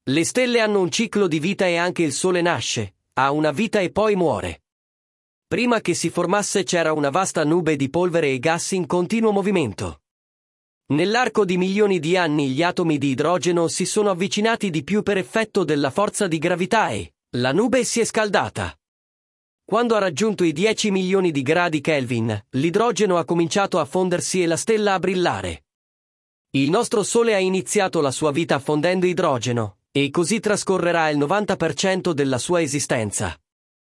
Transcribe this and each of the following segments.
Le stelle hanno un ciclo di vita e anche il Sole nasce, ha una vita e poi muore. Prima che si formasse c'era una vasta nube di polvere e gas in continuo movimento. Nell'arco di milioni di anni gli atomi di idrogeno si sono avvicinati di più per effetto della forza di gravità e la nube si è scaldata. Quando ha raggiunto i 10 milioni di gradi Kelvin, l'idrogeno ha cominciato a fondersi e la stella a brillare. Il nostro Sole ha iniziato la sua vita fondendo idrogeno, e così trascorrerà il 90% della sua esistenza.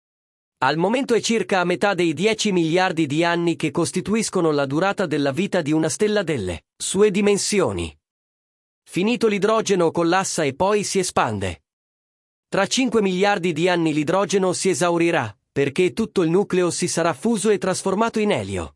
Al momento è circa a metà dei 10 miliardi di anni che costituiscono la durata della vita di una stella delle sue dimensioni. Finito l'idrogeno collassa e poi si espande. Tra 5 miliardi di anni l'idrogeno si esaurirà, perché tutto il nucleo si sarà fuso e trasformato in elio.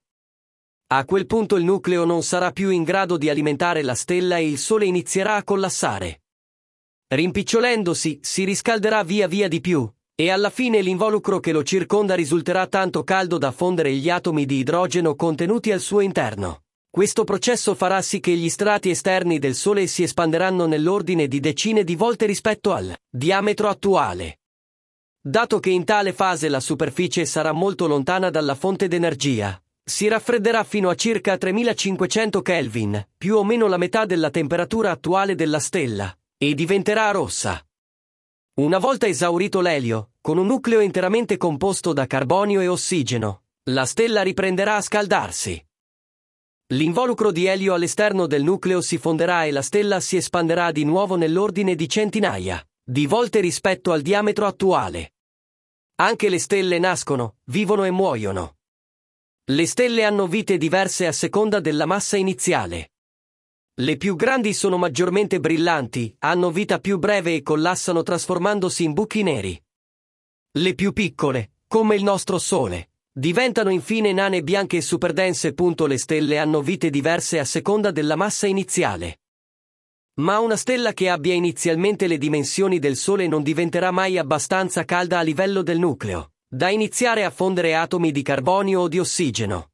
A quel punto il nucleo non sarà più in grado di alimentare la stella e il Sole inizierà a collassare. Rimpicciolendosi, si riscalderà via via di più, e alla fine l'involucro che lo circonda risulterà tanto caldo da fondere gli atomi di idrogeno contenuti al suo interno. Questo processo farà sì che gli strati esterni del Sole si espanderanno nell'ordine di decine di volte rispetto al diametro attuale. Dato che in tale fase la superficie sarà molto lontana dalla fonte d'energia, si raffredderà fino a circa 3500 Kelvin, più o meno la metà della temperatura attuale della stella, e diventerà rossa. Una volta esaurito l'elio, con un nucleo interamente composto da carbonio e ossigeno, la stella riprenderà a scaldarsi. L'involucro di elio all'esterno del nucleo si fonderà e la stella si espanderà di nuovo nell'ordine di centinaia di volte rispetto al diametro attuale. Anche le stelle nascono, vivono e muoiono. Le stelle hanno vite diverse a seconda della massa iniziale. Le più grandi sono maggiormente brillanti, hanno vita più breve e collassano trasformandosi in buchi neri. Le più piccole, come il nostro Sole, diventano infine nane bianche e superdense. Le stelle hanno vite diverse a seconda della massa iniziale. Ma una stella che abbia inizialmente le dimensioni del Sole non diventerà mai abbastanza calda a livello del nucleo da iniziare a fondere atomi di carbonio o di ossigeno.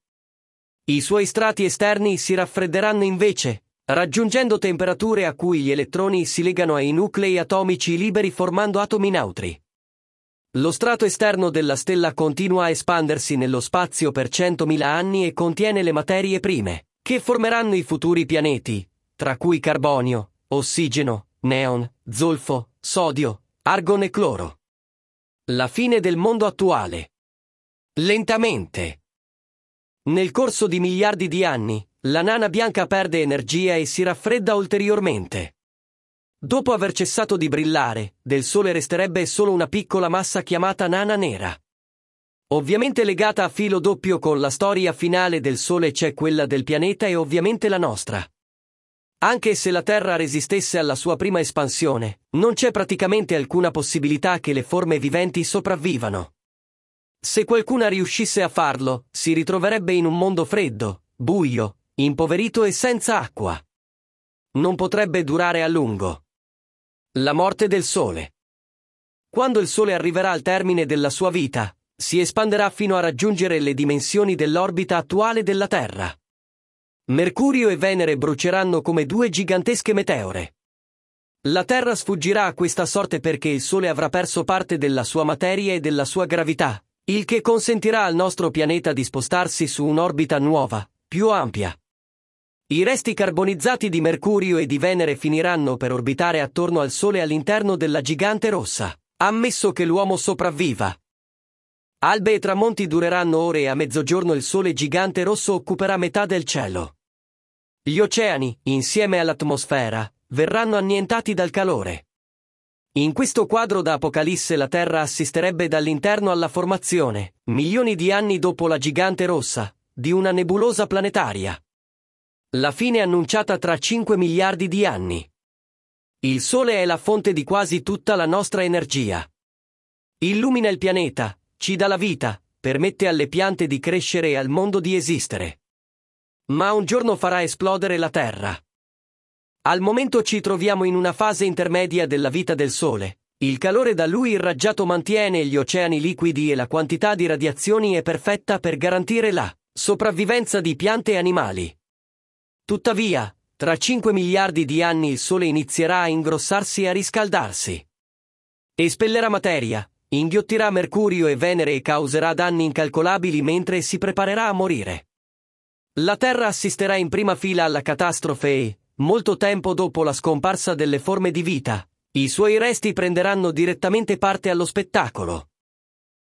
I suoi strati esterni si raffredderanno invece, raggiungendo temperature a cui gli elettroni si legano ai nuclei atomici liberi formando atomi neutri. Lo strato esterno della stella continua a espandersi nello spazio per 100.000 anni e contiene le materie prime, che formeranno i futuri pianeti, tra cui carbonio, ossigeno, neon, zolfo, sodio, argon e cloro. La fine del mondo attuale. Lentamente. Nel corso di miliardi di anni, la nana bianca perde energia e si raffredda ulteriormente. Dopo aver cessato di brillare, del Sole resterebbe solo una piccola massa chiamata nana nera. Ovviamente legata a filo doppio con la storia finale del Sole c'è quella del pianeta e ovviamente la nostra. Anche se la Terra resistesse alla sua prima espansione, non c'è praticamente alcuna possibilità che le forme viventi sopravvivano. Se qualcuna riuscisse a farlo, si ritroverebbe in un mondo freddo, buio, impoverito e senza acqua. Non potrebbe durare a lungo. La morte del Sole. Quando il Sole arriverà al termine della sua vita, si espanderà fino a raggiungere le dimensioni dell'orbita attuale della Terra. Mercurio e Venere bruceranno come due gigantesche meteore. La Terra sfuggirà a questa sorte perché il Sole avrà perso parte della sua materia e della sua gravità, il che consentirà al nostro pianeta di spostarsi su un'orbita nuova, più ampia. I resti carbonizzati di Mercurio e di Venere finiranno per orbitare attorno al Sole all'interno della gigante rossa, ammesso che l'uomo sopravviva. Albe e tramonti dureranno ore e a mezzogiorno il Sole gigante rosso occuperà metà del cielo. Gli oceani, insieme all'atmosfera, verranno annientati dal calore. In questo quadro da Apocalisse la Terra assisterebbe dall'interno alla formazione, milioni di anni dopo la gigante rossa, di una nebulosa planetaria. La fine annunciata tra 5 miliardi di anni. Il Sole è la fonte di quasi tutta la nostra energia. Illumina il pianeta, ci dà la vita, permette alle piante di crescere e al mondo di esistere. Ma un giorno farà esplodere la Terra. Al momento ci troviamo in una fase intermedia della vita del Sole. Il calore da lui irraggiato mantiene gli oceani liquidi e la quantità di radiazioni è perfetta per garantire la sopravvivenza di piante e animali. Tuttavia, Tra 5 miliardi di anni il Sole inizierà a ingrossarsi e a riscaldarsi. Espellerà materia, inghiottirà Mercurio e Venere e causerà danni incalcolabili mentre si preparerà a morire. La Terra assisterà in prima fila alla catastrofe e, molto tempo dopo la scomparsa delle forme di vita, i suoi resti prenderanno direttamente parte allo spettacolo.